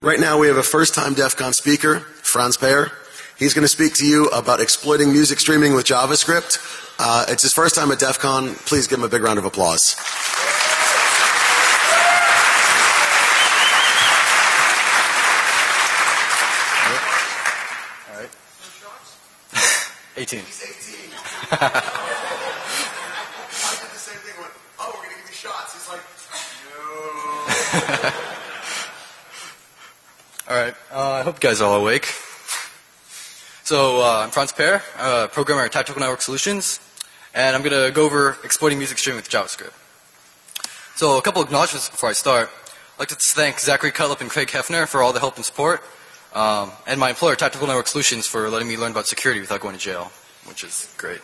Right now we have a first-time DEF CON speaker, Franz Peyer. He's going to speak to you about exploiting music streaming with JavaScript. It's his first time at DEF CON. Please give him a big round of applause. All right. 18. He's 18. I did the same thing when, we're going to give you shots. He's like, no. All right. I hope you guys are all awake. So I'm Franz Peyer, programmer at Tactical Network Solutions, and I'm going to go over exploiting music streaming with JavaScript. So a couple of acknowledgments before I start. I'd like to thank Zachary Cutlip and Craig Hefner for all the help and support, and my employer, Tactical Network Solutions, for letting me learn about security without going to jail, which is great.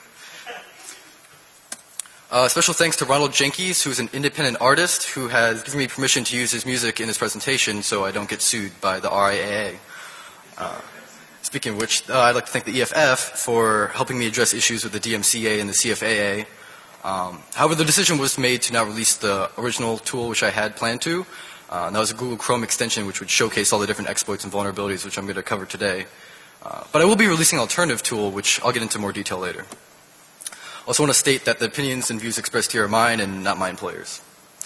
Special thanks to Ronald Jenkins, who's an independent artist who has given me permission to use his music in his presentation so I don't get sued by the RIAA. Speaking of which, I'd like to thank the EFF for helping me address issues with the DMCA and the CFAA. However, the decision was made to not release the original tool which I had planned to. And that was a Google Chrome extension which would showcase all the different exploits and vulnerabilities which I'm going to cover today. But I will be releasing an alternative tool which I'll get into more detail later. I also want to state that the opinions and views expressed here are mine and not my employer's.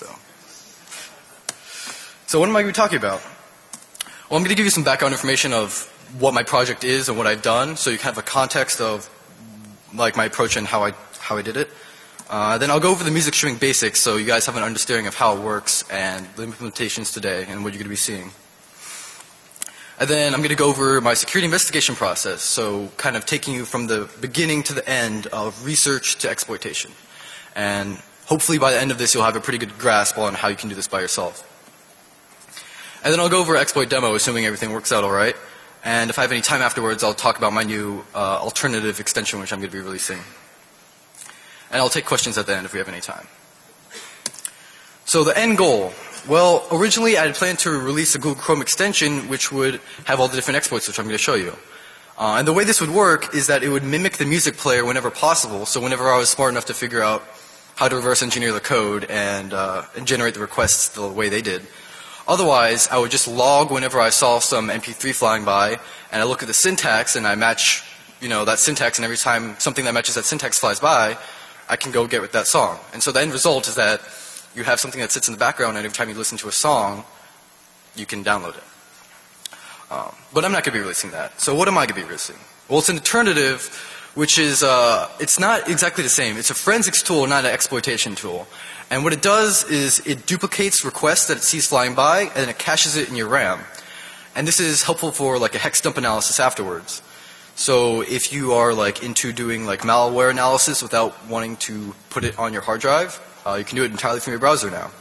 So what am I going to be talking about? Well, I'm going to give you some background information of what my project is and what I've done, so you can have a context of like my approach and how I did it. Then I'll go over the music streaming basics, so you guys have an understanding of how it works and the implementations today and what you're going to be seeing. And then I'm going to go over my security investigation process, so kind of taking you from the beginning to the end of research to exploitation. And hopefully by the end of this you'll have a pretty good grasp on how you can do this by yourself. And then I'll go over exploit demo, assuming everything works out all right. And if I have any time afterwards, I'll talk about my new alternative extension which I'm going to be releasing. And I'll take questions at the end if we have any time. So the end goal. Well, originally I had planned to release a Google Chrome extension which would have all the different exploits which I'm going to show you. And the way this would work is that it would mimic the music player whenever possible. So whenever I was smart enough to figure out how to reverse engineer the code and generate the requests the way they did. Otherwise, I would just log whenever I saw some MP3 flying by, and I look at the syntax and I match, that syntax, and every time something that matches that syntax flies by, I can go get with that song. And so the end result is that you have something that sits in the background, and every time you listen to a song, you can download it. But I'm not going to be releasing that. So what am I going to be releasing? Well, it's an alternative, which is, it's not exactly the same. It's a forensics tool, not an exploitation tool. And what it does is it duplicates requests that it sees flying by, and it caches it in your RAM. And this is helpful for like a hex dump analysis afterwards. So if you are like into doing like malware analysis without wanting to put it on your hard drive, you can do it entirely from your browser now.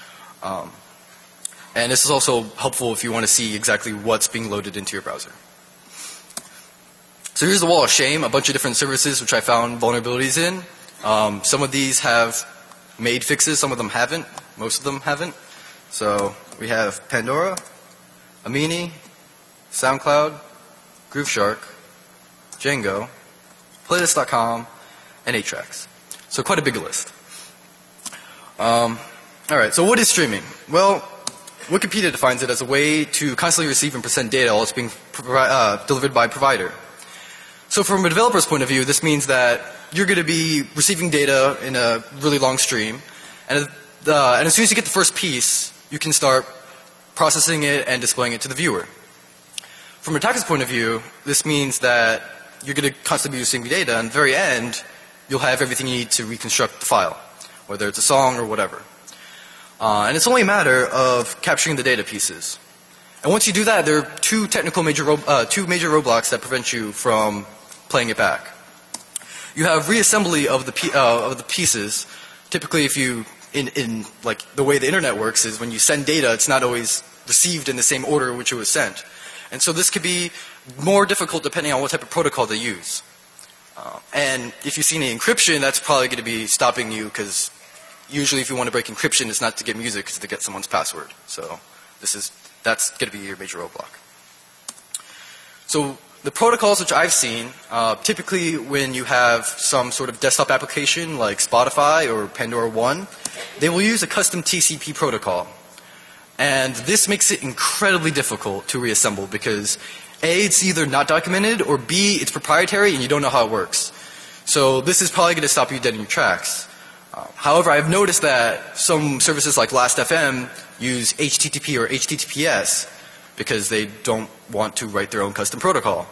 And this is also helpful if you want to see exactly what's being loaded into your browser. So here's the wall of shame, a bunch of different services which I found vulnerabilities in. Some of these have made fixes, some of them haven't, most of them haven't. So we have Pandora, Amini, SoundCloud, GrooveShark, Django, Playlist.com, and 8Tracks. So quite a big list. Alright, so what is streaming? Well, Wikipedia defines it as a way to constantly receive and present data while it's being delivered by a provider. So from a developer's point of view, this means that you're going to be receiving data in a really long stream, and as soon as you get the first piece, you can start processing it and displaying it to the viewer. From an attacker's point of view, this means that you're going to constantly be receiving data, and at the very end, you'll have everything you need to reconstruct the file, whether it's a song or whatever. And it's only a matter of capturing the data pieces. And once you do that, there are two major roadblocks that prevent you from playing it back. You have reassembly of the pieces. Typically, if you in like the way the internet works is when you send data, it's not always received in the same order in which it was sent. And so this could be more difficult depending on what type of protocol they use. And if you see any encryption, that's probably going to be stopping you, because usually if you want to break encryption, it's not to get music, it's to get someone's password. So that's going to be your major roadblock. So the protocols which I've seen, typically when you have some sort of desktop application like Spotify or Pandora One, they will use a custom TCP protocol. And this makes it incredibly difficult to reassemble because A, it's either not documented, or B, it's proprietary and you don't know how it works. So this is probably going to stop you dead in your tracks. However, I've noticed that some services like Last.fm use HTTP or HTTPS because they don't want to write their own custom protocol.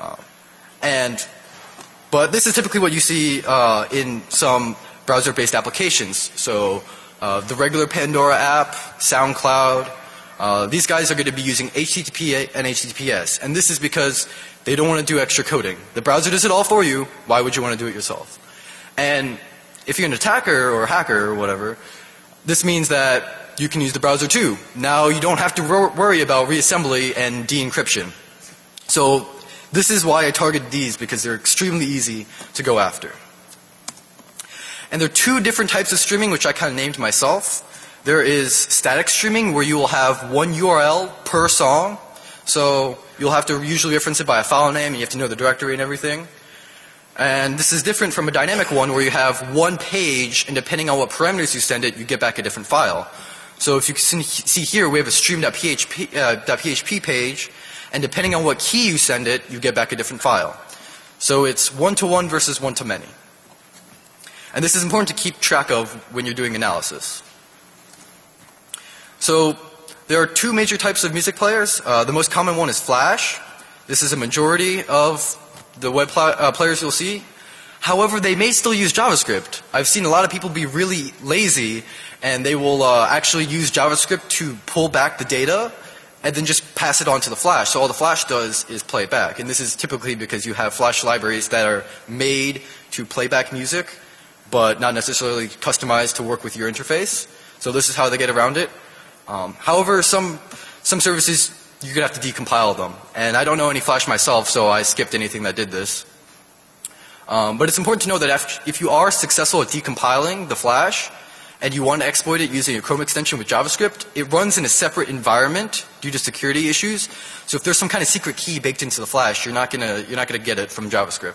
But this is typically what you see in some browser-based applications. So the regular Pandora app, SoundCloud, these guys are going to be using HTTP and HTTPS. And this is because they don't want to do extra coding. The browser does it all for you. Why would you want to do it yourself? And if you're an attacker or hacker or whatever, this means that you can use the browser too. Now you don't have to worry about reassembly and de-encryption. So this is why I targeted these, because they're extremely easy to go after. And there are two different types of streaming, which I kind of named myself. There is static streaming, where you will have one URL per song. So you'll have to usually reference it by a file name, and you have to know the directory and everything. And this is different from a dynamic one, where you have one page, and depending on what parameters you send it, you get back a different file. So if you can see here, we have a stream.php page, and depending on what key you send it, you get back a different file. So it's one-to-one versus one-to-many. And this is important to keep track of when you're doing analysis. So there are two major types of music players. The most common one is Flash. This is a majority of the web players you'll see. However, they may still use JavaScript. I've seen a lot of people be really lazy, and they will actually use JavaScript to pull back the data and then just pass it on to the Flash. So all the Flash does is play it back. And this is typically because you have Flash libraries that are made to play back music, but not necessarily customized to work with your interface. So this is how they get around it. However, some services, you're going to have to decompile them. And I don't know any Flash myself, so I skipped anything that did this. But it's important to know that if you are successful at decompiling the Flash, and you want to exploit it using a Chrome extension with JavaScript, it runs in a separate environment due to security issues. So if there's some kind of secret key baked into the Flash, you're not gonna get it from JavaScript.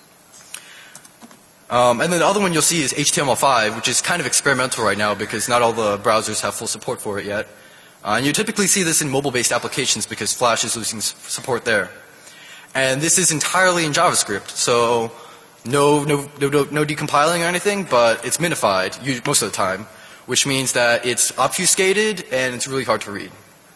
And then the other one you'll see is HTML5, which is kind of experimental right now because not all the browsers have full support for it yet. And you typically see this in mobile-based applications because Flash is losing support there. And this is entirely in JavaScript, so no decompiling or anything, but it's minified most of the time, which means that it's obfuscated and it's really hard to read.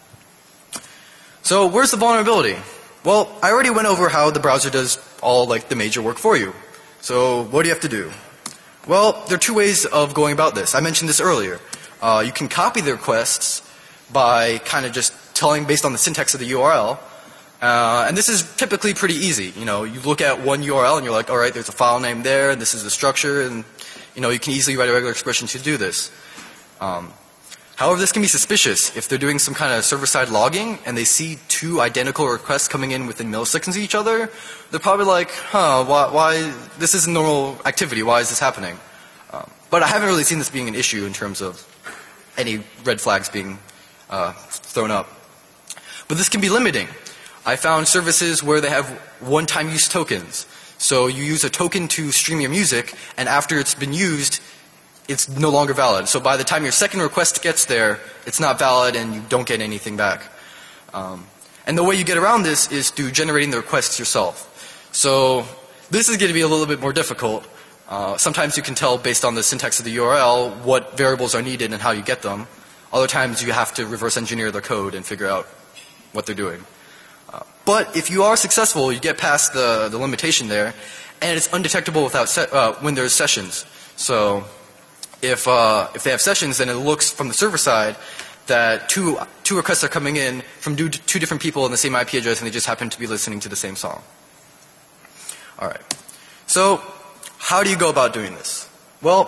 So where's the vulnerability? Well, I already went over how the browser does all the major work for you. So what do you have to do? Well, there are two ways of going about this. I mentioned this earlier. You can copy the requests by kind of just telling based on the syntax of the URL. And this is typically pretty easy. You look at one URL and you're like, all right, there's a file name there, and this is the structure, and you can easily write a regular expression to do this. However, this can be suspicious if they're doing some kind of server-side logging and they see two identical requests coming in within milliseconds of each other. They're probably like, why this isn't normal activity? Why is this happening? But I haven't really seen this being an issue in terms of any red flags being thrown up. But this can be limiting. I found services where they have one-time use tokens. So you use a token to stream your music, and after it's been used, it's no longer valid. So by the time your second request gets there, it's not valid and you don't get anything back. And the way you get around this is through generating the requests yourself. So this is going to be a little bit more difficult. Sometimes you can tell based on the syntax of the URL what variables are needed and how you get them. Other times you have to reverse engineer their code and figure out what they're doing. But if you are successful, you get past the limitation there, and it's undetectable without when there's sessions. So if they have sessions, then it looks from the server side that two requests are coming in from two different people in the same IP address, and they just happen to be listening to the same song. All right. So how do you go about doing this? Well,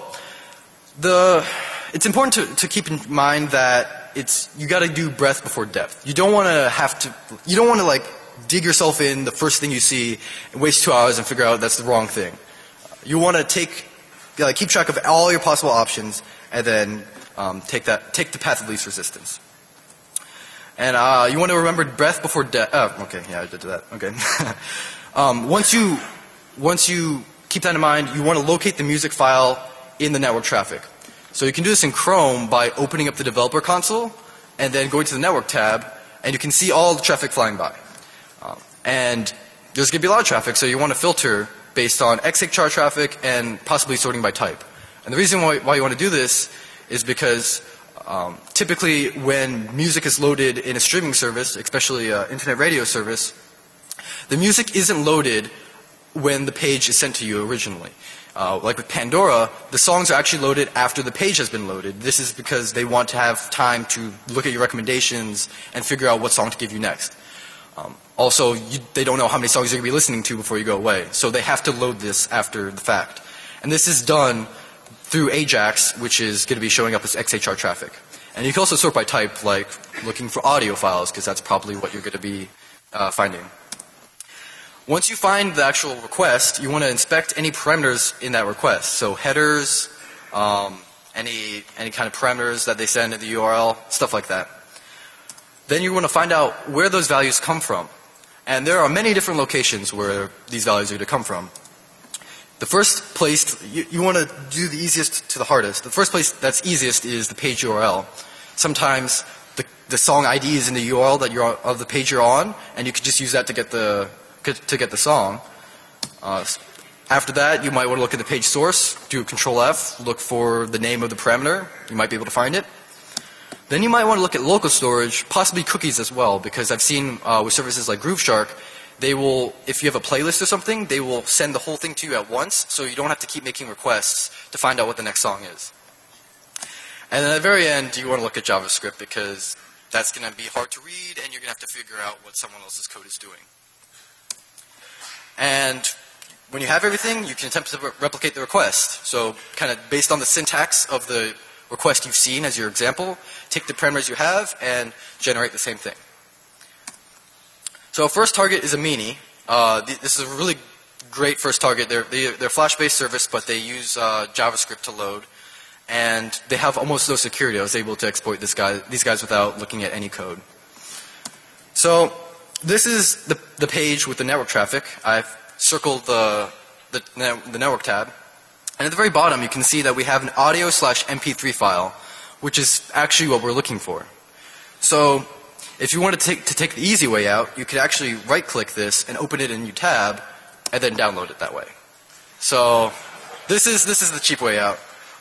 it's important to keep in mind that you got to do breadth before depth. You don't want to dig yourself in the first thing you see and waste 2 hours and figure out that's the wrong thing. You want to keep track of all your possible options and then take the path of least resistance. And you want to remember breadth before depth. Oh, okay, yeah, I did that. Okay. Once you keep that in mind, you want to locate the music file in the network traffic. So you can do this in Chrome by opening up the developer console and then going to the network tab, and you can see all the traffic flying by. And there's going to be a lot of traffic, so you want to filter based on XHR traffic and possibly sorting by type. And the reason why you want to do this is because typically when music is loaded in a streaming service, especially an internet radio service, the music isn't loaded when the page is sent to you originally. Like with Pandora, the songs are actually loaded after the page has been loaded. This is because they want to have time to look at your recommendations and figure out what song to give you next. Also, they don't know how many songs you're going to be listening to before you go away. So they have to load this after the fact. And this is done through AJAX, which is going to be showing up as XHR traffic. And you can also sort by type, like looking for audio files, because that's probably what you're going to be finding. Once you find the actual request, you want to inspect any parameters in that request. So headers, any kind of parameters that they send in the URL, stuff like that. Then you want to find out where those values come from. And there are many different locations where these values are going to come from. The first place, you want to do the easiest to the hardest. The first place that's easiest is the page URL. Sometimes the song ID is in the URL of the page you're on, and you could just use that to get the song. After that, you might want to look at the page source, do Control F, look for the name of the parameter. You might be able to find it. Then you might want to look at local storage, possibly cookies as well, because I've seen with services like Grooveshark, they will, if you have a playlist or something, they will send the whole thing to you at once, so you don't have to keep making requests to find out what the next song is. And then at the very end, you want to look at JavaScript, because that's going to be hard to read, and you're going to have to figure out what someone else's code is doing. And when you have everything, you can attempt to replicate the request. So kind of based on the syntax of the request you've seen as your example, take the parameters you have and generate the same thing. So first target is a Meanie. This is a really great first target. They're Flash-based service, but they use JavaScript to load. And they have almost no security. I was able to exploit these guys without looking at any code. So this is the page with the network traffic. I've circled the network tab. And at the very bottom, you can see that we have an audio/MP3 file, which is actually what we're looking for. So if you want to take the easy way out, you could actually right-click this and open it in a new tab, and then download it that way. So this is the cheap way out.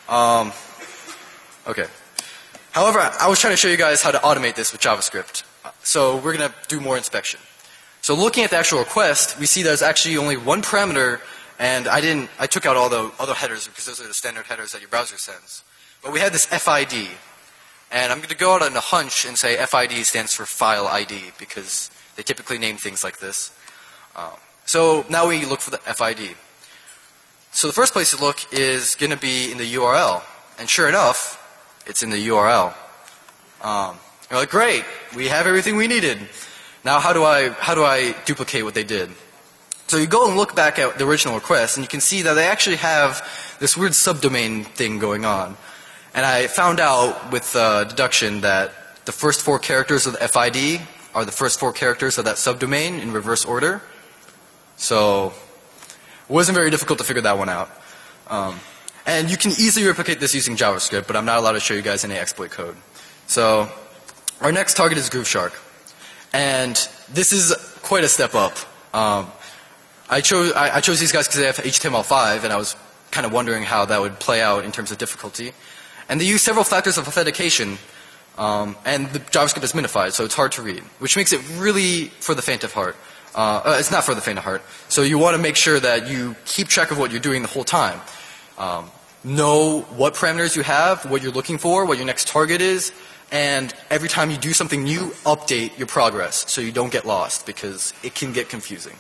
Okay. However, I was trying to show you guys how to automate this with JavaScript. So we're going to do more inspection. So looking at the actual request, we see there's actually only one parameter, and I took out all the other headers because those are the standard headers that your browser sends. But we had this FID. And I'm going to go out on a hunch and say FID stands for file ID, because they typically name things like this. So now we look for the FID. So the first place to look is going to be in the URL. And sure enough, it's in the URL. You're like, great, we have everything we needed. Now how do I duplicate what they did? So you go and look back at the original request, and you can see that they actually have this weird subdomain thing going on. And I found out with deduction that the first 4 characters of the FID are the first 4 characters of that subdomain in reverse order. So it wasn't very difficult to figure that one out. And you can easily replicate this using JavaScript, but I'm not allowed to show you guys any exploit code. So our next target is Grooveshark. And this is quite a step up. I chose these guys because they have HTML5, and I was kind of wondering how that would play out in terms of difficulty. And they use several factors of authentication, and the JavaScript is minified, so it's hard to read, which makes it really for the faint of heart. It's not for the faint of heart. So you want to make sure that you keep track of what you're doing the whole time. Know what parameters you have, what you're looking for, what your next target is, and every time you do something new, update your progress so you don't get lost, because it can get confusing.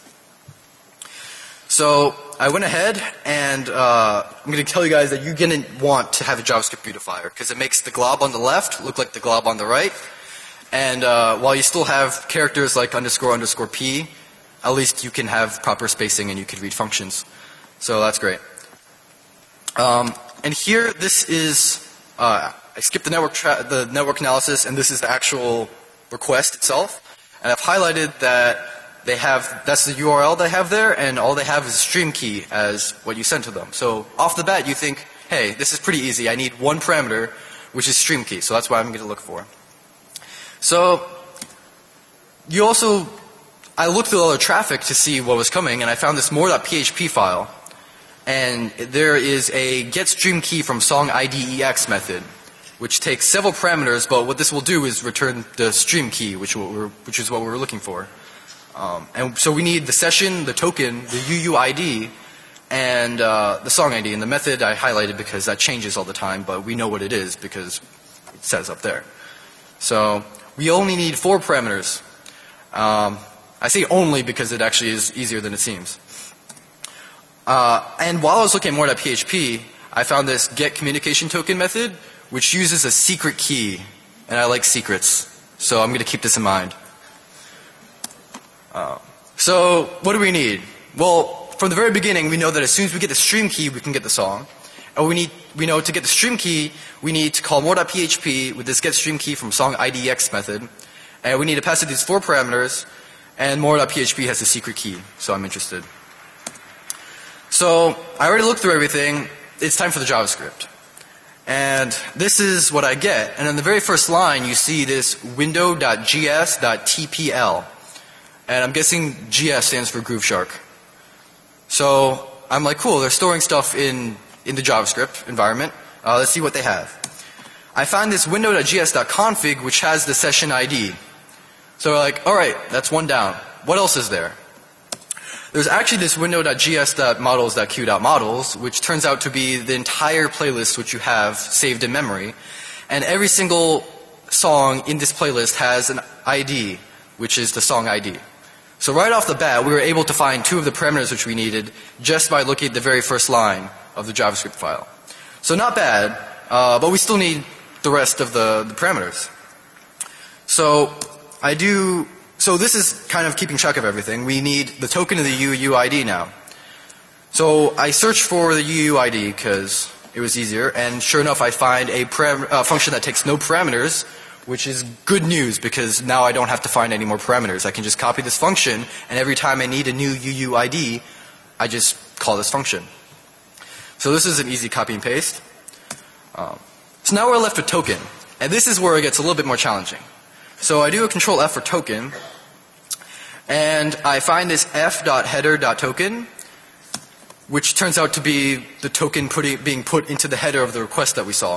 So I went ahead and I'm going to tell you guys that you're going to want to have a JavaScript beautifier, because it makes the glob on the left look like the glob on the right. And while you still have characters like __p, at least you can have proper spacing and you can read functions. So that's great. And here, this is, I skipped the network analysis, and this is the actual request itself. And I've highlighted that that's the URL they have there, and all they have is stream key as what you send to them. So off the bat, you think, hey, this is pretty easy. I need one parameter, which is stream key. So that's what I'm going to look for. So you also, I looked through all the traffic to see what was coming, and I found this more.php file. And there is a getStreamKey from song IDEX method, which takes several parameters, but what this will do is return the stream key, which is what we're looking for. And so we need the session, the token, the UUID, and the song ID. And the method I highlighted because that changes all the time, but we know what it is because it says up there. So we only need 4 parameters. I say only because it actually is easier than it seems. And while I was looking at more.php, I found this getCommunicationToken method, which uses a secret key. And I like secrets, so I'm going to keep this in mind. So what do we need? Well, from the very beginning, we know that as soon as we get the stream key, we can get the song. And we know to get the stream key, we need to call more.php with this getStreamKey from song IDEX method. And we need to pass it these 4 parameters, and more.php has the secret key, so I'm interested. So I already looked through everything. It's time for the JavaScript. And this is what I get. And in the very first line, you see this window.js.tpl. And I'm guessing GS stands for Grooveshark. So I'm like, cool, they're storing stuff in the JavaScript environment. Let's see what they have. I find this window.js.config, which has the session ID. So we're like, all right, that's one down. What else is there? There's actually this window.js.models.q.models, which turns out to be the entire playlist which you have saved in memory. And every single song in this playlist has an ID, which is the song ID. So right off the bat, we were able to find 2 of the parameters which we needed just by looking at the very first line of the JavaScript file. So not bad, but we still need the rest of the parameters. So this is kind of keeping track of everything. We need the token of the UUID now. So I searched for the UUID because it was easier, and sure enough I find a function that takes no parameters, which is good news because now I don't have to find any more parameters. I can just copy this function, and every time I need a new UUID, I just call this function. So this is an easy copy and paste. So now we're left with token, and this is where it gets a little bit more challenging. So I do a Control F for token, and I find this f.header.token, which turns out to be the token being put into the header of the request that we saw.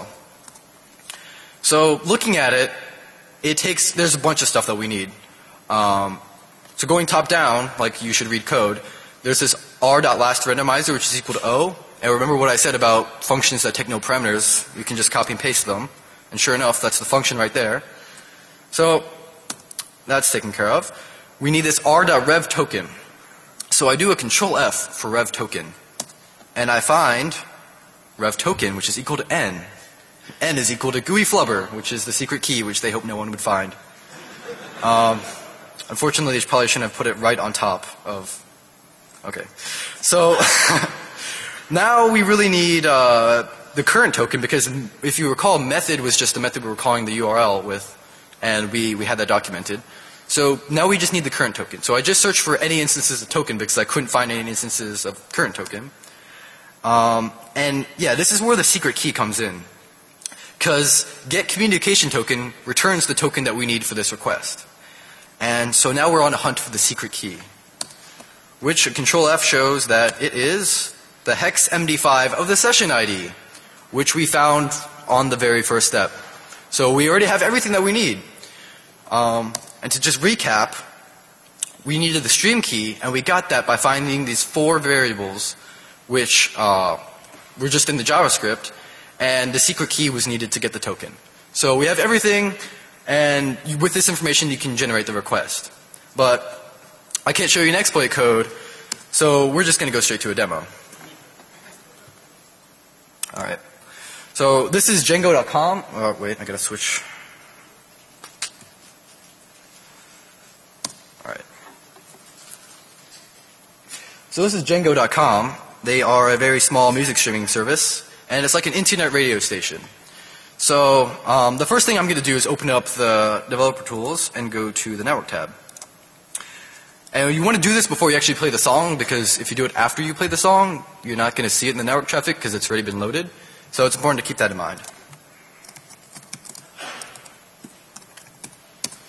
So looking at it, there's a bunch of stuff that we need. So going top down, like you should read code, there's this r.lastRandomizer, which is equal to O. And remember what I said about functions that take no parameters. You can just copy and paste them. And sure enough, that's the function right there. So that's taken care of. We need this r.revToken. So I do a Control F for revToken. And I find revToken, which is equal to n. N is equal to GUI flubber, which is the secret key, which they hope no one would find. Unfortunately, they probably shouldn't have put it right on top of... Okay. So now we really need the current token, because if you recall, method was just the method we were calling the URL with, and we had that documented. So now we just need the current token. So I just searched for any instances of token because I couldn't find any instances of current token. And yeah, this is where the secret key comes in. Because getCommunicationToken returns the token that we need for this request. And so now we're on a hunt for the secret key, which Control F shows that it is the hex MD5 of the session ID, which we found on the very first step. So we already have everything that we need. And to just recap, we needed the stream key, and we got that by finding these 4 variables, which were just in the JavaScript, and the secret key was needed to get the token. So we have everything, and with this information you can generate the request. But I can't show you an exploit code, so we're just going to go straight to a demo. Alright. So this is Django.com. Oh, wait, I gotta switch. Alright. So this is Django.com. They are a very small music streaming service, and it's like an internet radio station. So the first thing I'm going to do is open up the developer tools and go to the network tab. And you want to do this before you actually play the song, because if you do it after you play the song, you're not going to see it in the network traffic because it's already been loaded. So it's important to keep that in mind.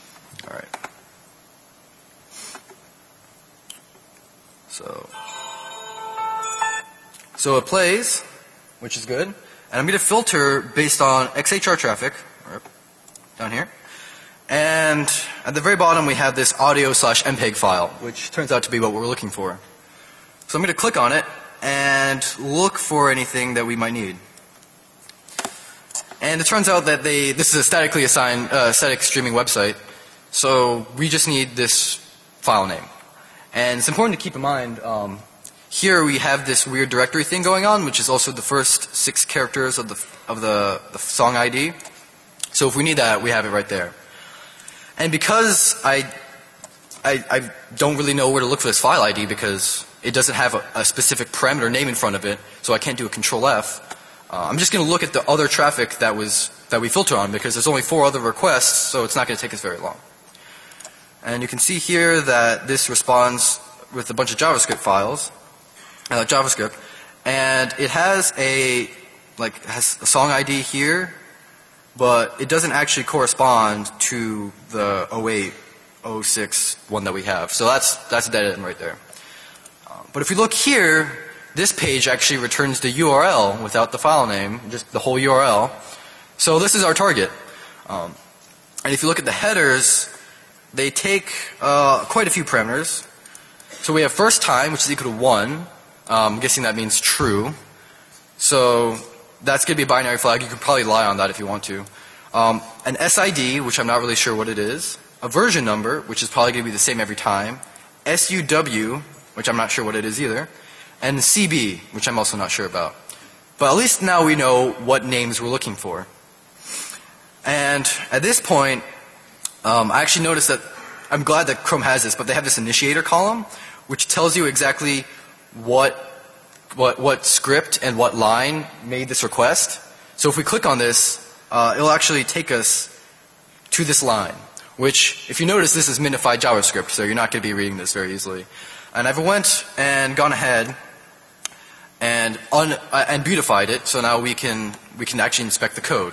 So it plays, which is good. And I'm going to filter based on XHR traffic, down here. And at the very bottom we have this audio/MPEG file, which turns out to be what we're looking for. So I'm going to click on it and look for anything that we might need. And it turns out that this is a statically assigned static streaming website, so we just need this file name. And it's important to keep in mind, here we have this weird directory thing going on, which is also the first 6 characters of the song ID. So if we need that, we have it right there. And because I don't really know where to look for this file ID because it doesn't have a specific parameter name in front of it, so I can't do a Control F. I'm just going to look at the other traffic that we filter on because there's only 4 other requests, so it's not going to take us very long. And you can see here that this responds with a bunch of JavaScript files, and it has a song ID here, but it doesn't actually correspond to the 08, 06 one that we have. So that's a dead end right there. But if we look here, this page actually returns the URL without the file name, just the whole URL. So this is our target. And if you look at the headers, they take quite a few parameters. So we have first time, which is equal to 1. I'm guessing that means true. So that's going to be a binary flag. You could probably lie on that if you want to. An SID, which I'm not really sure what it is. A version number, which is probably going to be the same every time. SUW, which I'm not sure what it is either. And CB, which I'm also not sure about. But at least now we know what names we're looking for. And at this point, I actually noticed that, I'm glad that Chrome has this, but they have this initiator column, which tells you exactly what script and what line made this request. So if we click on this, it'll actually take us to this line, which, if you notice, this is minified JavaScript, so you're not going to be reading this very easily. And I've went and gone ahead and beautified it, so now we can actually inspect the code.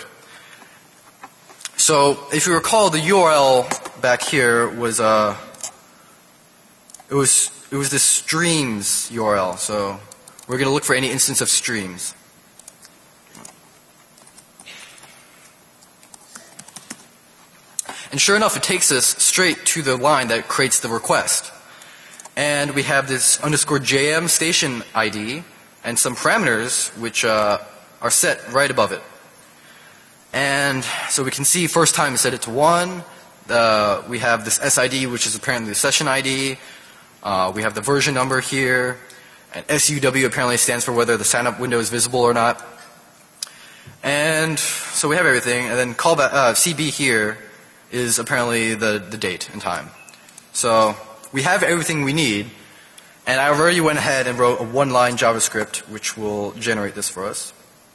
So if you recall, the URL back here was it was this streams URL. So we're going to look for any instance of streams. And sure enough, it takes us straight to the line that creates the request. And we have this _JM station ID and some parameters which are set right above it. And so we can see first time we set it to 1. We have this SID, which is apparently the session ID. We have the version number here. And SUW apparently stands for whether the sign-up window is visible or not. And so we have everything. And then callback CB here is apparently the date and time. So we have everything we need. And I already went ahead and wrote a 1-line JavaScript, which will generate this for us.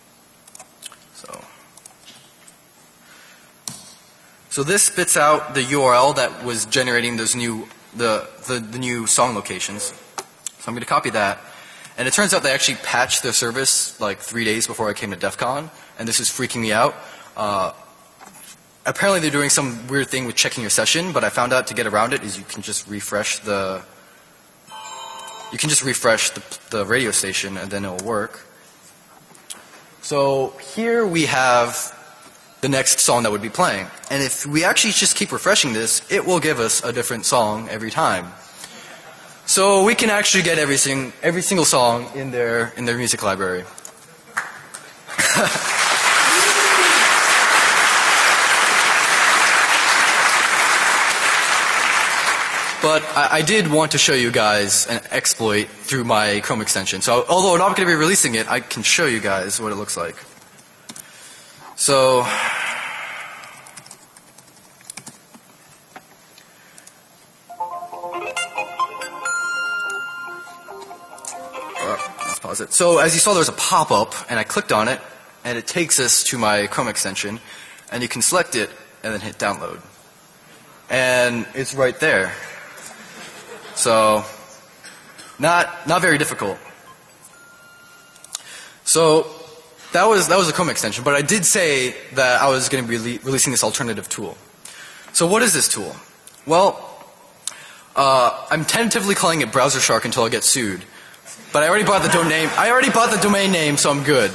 So this spits out the URL that was generating those the new song locations. So I'm going to copy that. And it turns out they actually patched their service like 3 days before I came to DEF CON, and this is freaking me out. Apparently they're doing some weird thing with checking your session, but I found out to get around it is you can just refresh the radio station and then it'll work. So here we have the next song that would be playing. And if we actually just keep refreshing this, it will give us a different song every time. So we can actually get every single song in their music library. But I did want to show you guys an exploit through my Chrome extension. So although I'm not going to be releasing it, I can show you guys what it looks like. So let's pause it. So as you saw, there's a pop-up, and I clicked on it, and it takes us to my Chrome extension, and you can select it and then hit download. And it's right there. So not very difficult. So that was a Chrome extension, but I did say that I was going to be releasing this alternative tool. So what is this tool? Well, I'm tentatively calling it Browser Shark until I get sued. But I already bought the domain name, so I'm good.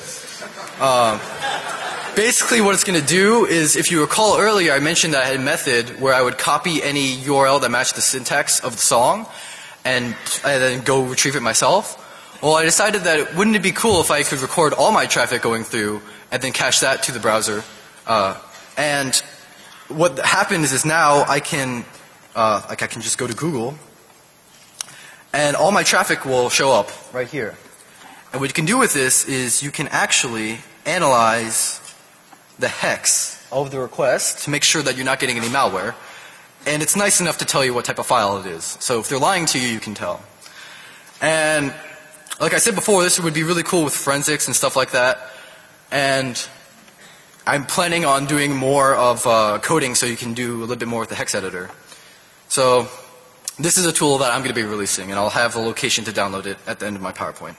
Basically what it's going to do is, if you recall earlier, I mentioned that I had a method where I would copy any URL that matched the syntax of the song and then go retrieve it myself. Well, I decided that wouldn't it be cool if I could record all my traffic going through and then cache that to the browser. And what happens is now I can just go to Google and all my traffic will show up right here. And what you can do with this is you can actually analyze the hex of the request to make sure that you're not getting any malware. And it's nice enough to tell you what type of file it is. So if they're lying to you, you can tell. And like I said before, this would be really cool with forensics and stuff like that. And I'm planning on doing more of coding so you can do a little bit more with the hex editor. So this is a tool that I'm going to be releasing, and I'll have a location to download it at the end of my PowerPoint.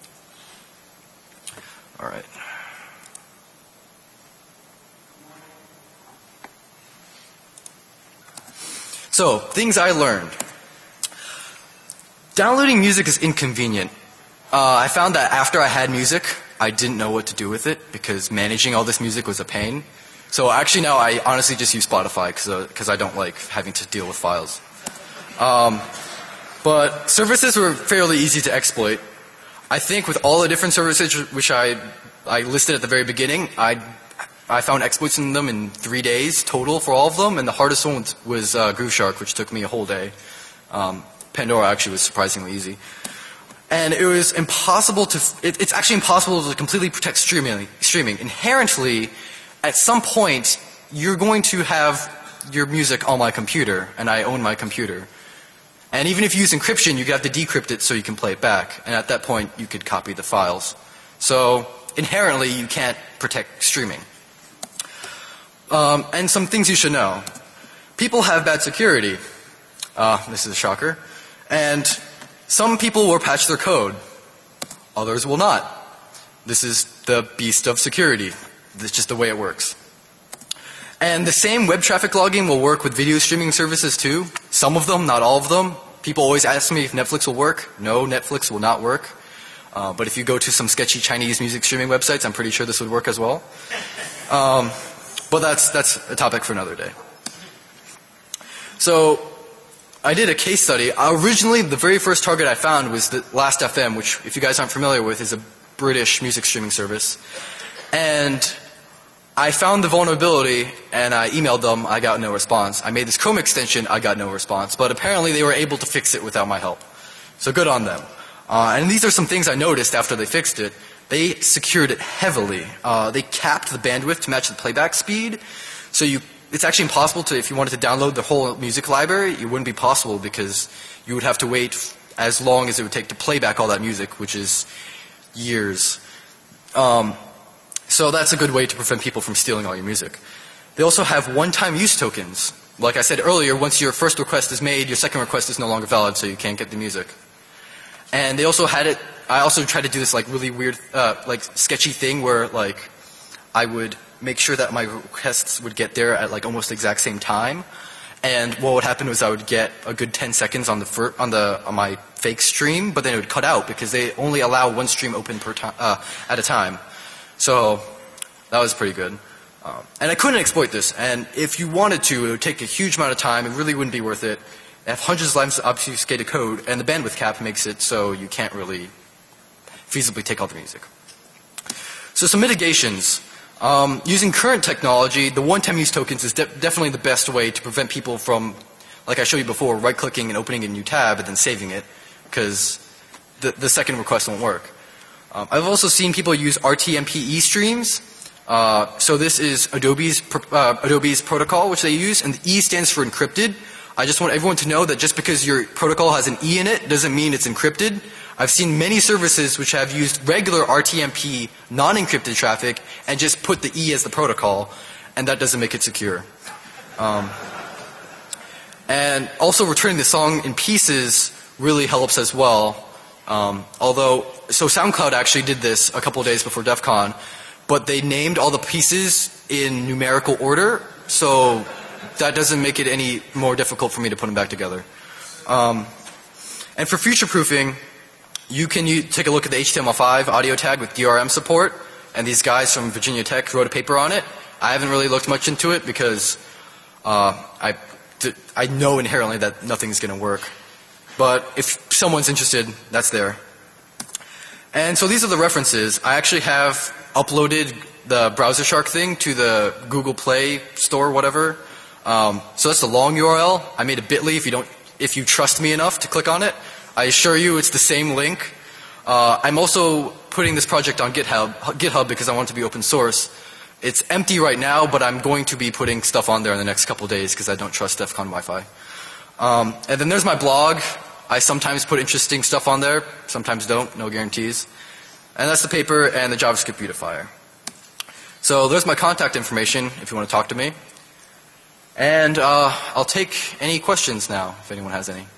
All right. So, things I learned. Downloading music is inconvenient. I found that after I had music, I didn't know what to do with it because managing all this music was a pain. So actually now I honestly just use Spotify because I don't like having to deal with files. But services were fairly easy to exploit. I think with all the different services which I listed at the very beginning, I found exploits in them in 3 days total for all of them, and the hardest one was Grooveshark, which took me a whole day. Pandora actually was surprisingly easy. And it was impossible it's actually impossible to completely protect streaming. Inherently, at some point, you're going to have your music on my computer, and I own my computer. And even if you use encryption, you have to decrypt it so you can play it back. And at that point, you could copy the files. So inherently, you can't protect streaming. And some things you should know. People have bad security. This is a shocker. And some people will patch their code. Others will not. This is the beast of security. This is just the way it works. And the same web traffic logging will work with video streaming services too. Some of them, not all of them. People always ask me if Netflix will work. No, Netflix will not work. But if you go to some sketchy Chinese music streaming websites, I'm pretty sure this would work as well. But that's a topic for another day. So I did a case study. Originally, the very first target I found was the Last.fm, which, if you guys aren't familiar with, is a British music streaming service. And I found the vulnerability, and I emailed them. I got no response. I made this Chrome extension. I got no response. But apparently, they were able to fix it without my help. So good on them. And these are some things I noticed after they fixed it. They secured it heavily. They capped the bandwidth to match the playback speed. So it's actually impossible to, if you wanted to download the whole music library, it wouldn't be possible because you would have to wait as long as it would take to play back all that music, which is years. So that's a good way to prevent people from stealing all your music. They also have one-time use tokens. Like I said earlier, once your first request is made, your second request is no longer valid, so you can't get the music. And they also had it, I also tried to do this like really weird, like sketchy thing where like I would make sure that my requests would get there at like almost the exact same time. And what would happen was I would get a good 10 seconds on my fake stream, but then it would cut out because they only allow one stream open at a time. So that was pretty good. And I couldn't exploit this. And if you wanted to, it would take a huge amount of time. It really wouldn't be worth it. They have hundreds of lines of obfuscated code, and the bandwidth cap makes it so you can't really feasibly take all the music. So some mitigations. Using current technology, the one-time use tokens is definitely the best way to prevent people from, like I showed you before, right-clicking and opening a new tab and then saving it, because the second request won't work. I've also seen people use RTMP streams. So this is Adobe's protocol, which they use, and the E stands for encrypted. I just want everyone to know that just because your protocol has an E in it doesn't mean it's encrypted. I've seen many services which have used regular RTMP non-encrypted traffic and just put the E as the protocol, and that doesn't make it secure. And also returning the song in pieces really helps as well. So SoundCloud actually did this a couple of days before DEF CON, but they named all the pieces in numerical order, so that doesn't make it any more difficult for me to put them back together. And for future-proofing, you can take a look at the HTML5 audio tag with DRM support, and these guys from Virginia Tech wrote a paper on it. I haven't really looked much into it because I know inherently that nothing's going to work. But if someone's interested, that's there. And so these are the references. I actually have uploaded the Browser Shark thing to the Google Play Store, whatever. So that's the long URL. I made a bit.ly if you trust me enough to click on it. I assure you it's the same link. I'm also putting this project on GitHub because I want it to be open source. It's empty right now, but I'm going to be putting stuff on there in the next couple days because I don't trust DEF CON Wi-Fi. And then there's my blog. I sometimes put interesting stuff on there, sometimes don't, no guarantees. And that's the paper and the JavaScript beautifier. So there's my contact information if you want to talk to me. And I'll take any questions now, if anyone has any.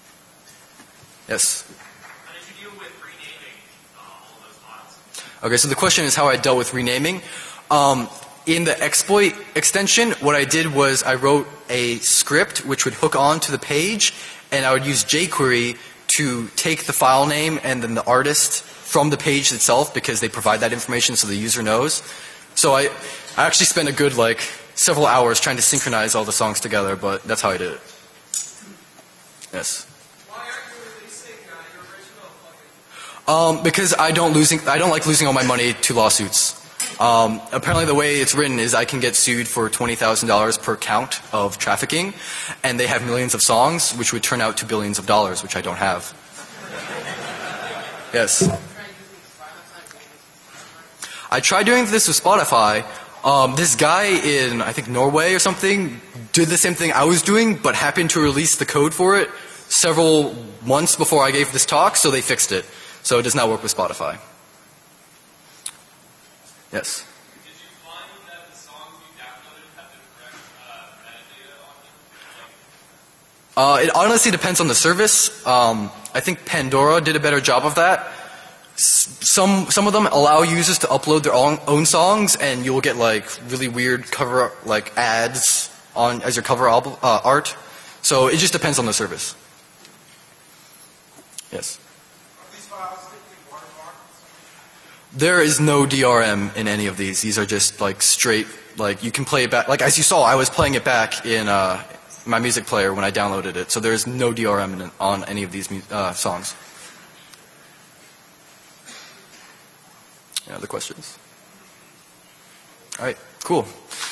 Yes? How did you deal with renaming all of those files? Okay, so the question is how I dealt with renaming. In the exploit extension, what I did was I wrote a script which would hook on to the page, and I would use jQuery to take the file name and then the artist from the page itself because they provide that information so the user knows. So I actually spent a good several hours trying to synchronize all the songs together, but that's how I did it. Yes. Why aren't you releasing your original fucking... Because I don't like losing all my money to lawsuits. Apparently the way it's written is I can get sued for $20,000 per count of trafficking, and they have millions of songs, which would turn out to billions of dollars, which I don't have. Yes. I tried doing this with Spotify. This guy in, I think, Norway or something did the same thing I was doing, but happened to release the code for it several months before I gave this talk, so they fixed it. So it does not work with Spotify. Yes? Did you find that the songs you downloaded have the correct metadata on them? It honestly depends on the service. I think Pandora did a better job of that. Some of them allow users to upload their own songs, and you'll get really weird cover ads as your cover art. So it just depends on the service. Yes. Are these files strictly watermarked? There is no DRM in any of these. These are just straight, you can play it back. As you saw, I was playing it back in my music player when I downloaded it. So there's no DRM on any of these songs. Any other questions? All right, cool.